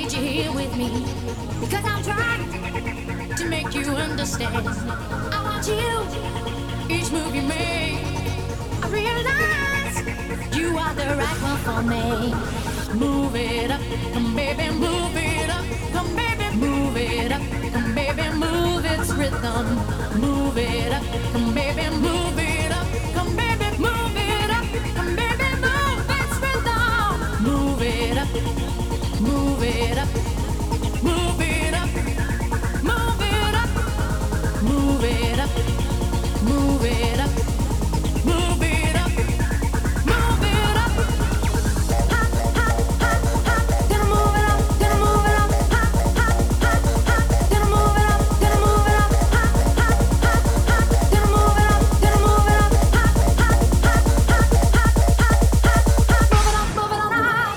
need you here with me because I'm trying to make you understand. I want you, each move you make. I realize you are the right one for me. Move it up, come baby, move it up, come baby, move it up, come baby, move its rhythm. Move it up, come baby, move it up, come baby, move it up, come baby, move its rhythm. Move it up, move it up, move it up, move it up, move it up, move it up, move it up, move it up. Hot, hot, hot, hot. Gonna move it up, gonna move it up. Hot, hot, hot, hot. Gonna move it up, gonna move it up. Hot, hot, hot, hot. Gonna move it up, gonna move it up. Hot, hot, hot, hot, hot, hot, hot. Move it up, move it up.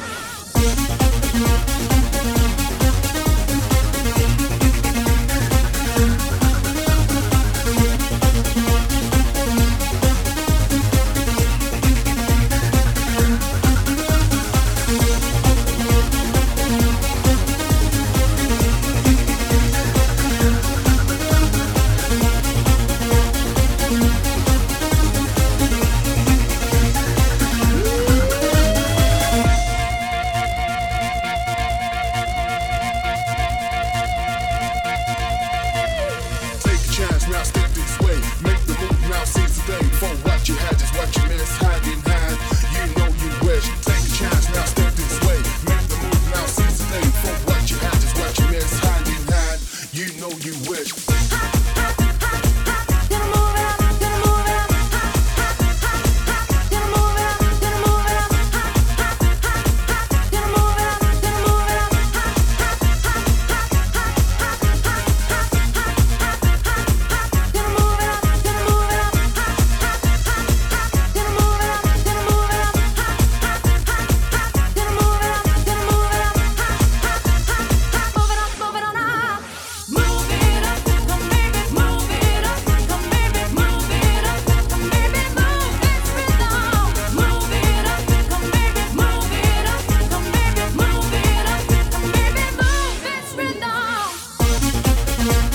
Take a chance, now step this way. Make the move, now seize the day. For what you had is what you miss, hand in hand. You know you wish. Take a chance, now step this way. Make the move, now seize the day. For what you had is what you miss, hand in hand. You know you wish. Hot, hot, hot, hot. Gonna move it up, gonna move it up. Hot, hot, hot, hot. Gonna move it up, gonna move it up. Hot, hot, hot, hot. Gonna move it up, gonna move it up. Hot, hot, hot, hot, hot, hot, hot, hot, hot, hot. Gonna move it up, gonna move it up. Hot, hot, hot, hot. Gonna move it up, gonna move it up. Hot, hot, hot, hot. Gonna move it up, gonna move it up. Hot, hot, hot, hot. Move it up, move it on up. Move it up, come baby, move it up, come baby, move it up, come baby, move its rhythm. Move it up, come baby, move it up, come baby, move it up, come baby, move its rhythm.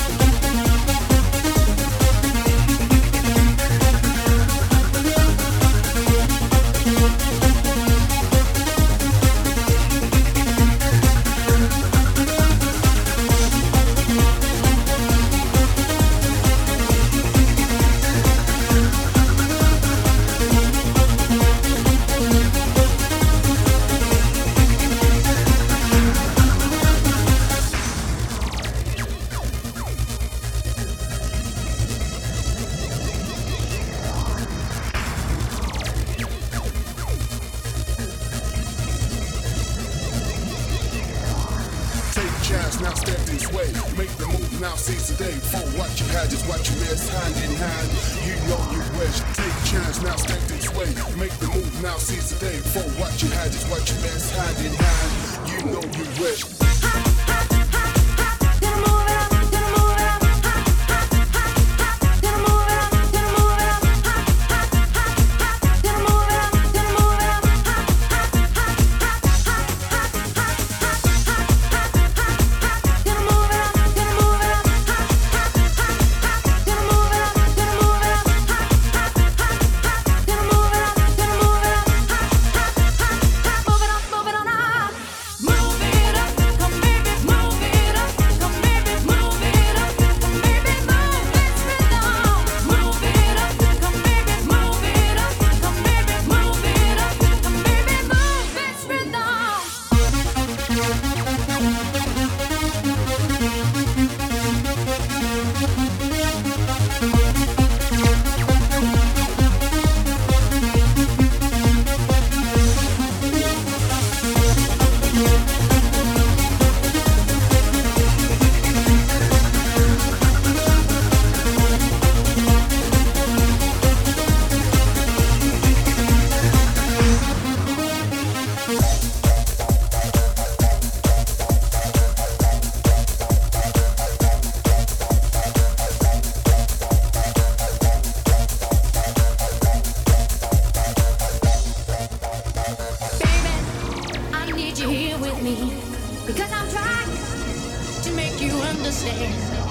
Take a chance, now step this way. Make the move, now seize the day. For what you had is what you miss, hand in hand. You know you wish. Take a chance, now step this way. Make the move, now seize the day. For what you had is what you miss, hand in hand. You know you wish. Hot, hot, hot, hot. Gonna move it up, gonna move it up. Hot, hot, hot, hot. Gonna move it up, gonna move it up. Hot, hot, hot, hot. Gonna move it up, gonna move it up. Hot, hot, hot, hot. Hot, hot, hot, hot. Hot, hot, hot, hot. Gonna move it up, gonna move it up. Hot, hot, hot, hot. Gonna move it up, gonna move it up. Hot, hot, hot, hot. Gonna move it up, gonna move it up. Hot, hot, hot, hot. Move it up, move it on up. Move it up, understand.